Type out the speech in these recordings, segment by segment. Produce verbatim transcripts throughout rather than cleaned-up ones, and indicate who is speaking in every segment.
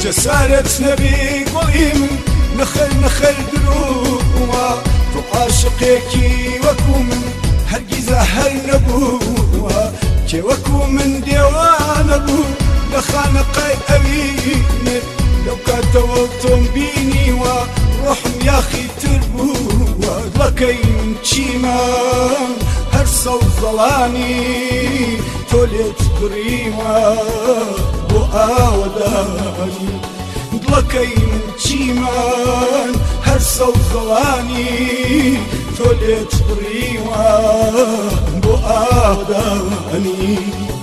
Speaker 1: جەسارەت نەبێ گوڵی من نەخەل نەخەل درووە تۆ عاشقێکی وەکو من هەرگیزە هەر نەبووە کێ وەکو من دێوانە بوو لە خانەقای ئەوینێ لەو کاتەوە تۆم بینیوە ڕۆحم یاخی تر بووە دڵەکەی من چیمە هەر سەوز زەڵانی تۆ لێت بڕیوە بۆ ئاوەدانی دڵەکەی من چیمان هەر سەوز زەڵانی تۆ لێت بڕیوە بۆ ئاوەدانی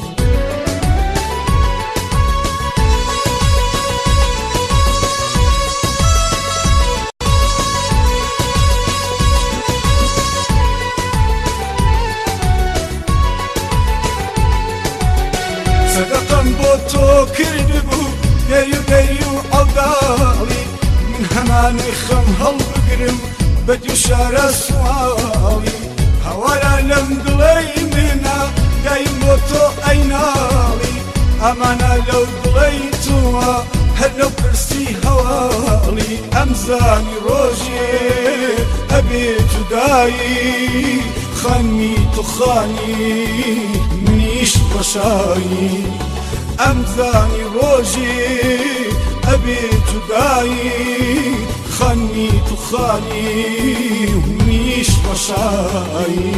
Speaker 1: سەدەقەم بۆ تۆ کردبوو دەری و دەری و ئەڵداڵی من هەمانەی خەم هەڵبگرم بە دووشارە سواڵی هەوارە لەم دڵەی منە دایم بۆ تۆ ئەیناڵی ئەمانە لەو دڵەی تووە هەر لەو پرسی هەواڵی ئەمزانی ڕۆژێ ئەبێ جودایی خەمی تو خانی منیش ڕەشایی ئەمزانی ڕۆژێ ئەبێ جودایی خەمی تو خانی منیش ڕەشایی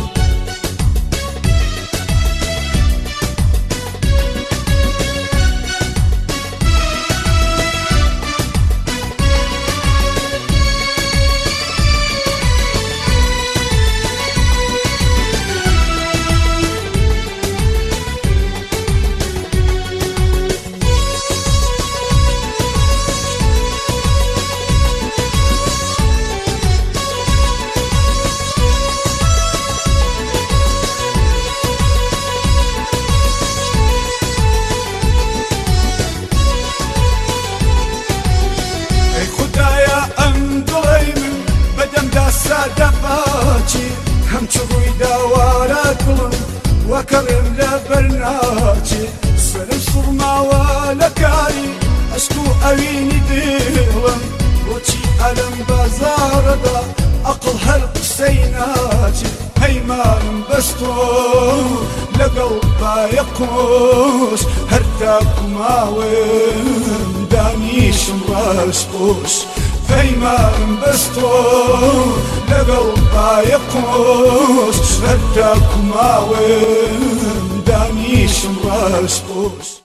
Speaker 1: سادە پاچی هەمچە ڕووی داوارە دڵم وەکەڕێم لە بەرناچێ سەرم سوڕماوە لە کاری ئەشک و ئەوینی دڵم بۆچی ئەلەم بازاڕەدا ئەقڵ هەر قسەی ناچێ پەیمانم بەستۆ لەگەڵ پایە قۆش هەر تاکو ماوەم دانیشم ڕاشپۆش پەیمانم بەستۆ لەگەڵ پایە قۆش هەر تاکو ماوەم دانیشم ڕاشپۆش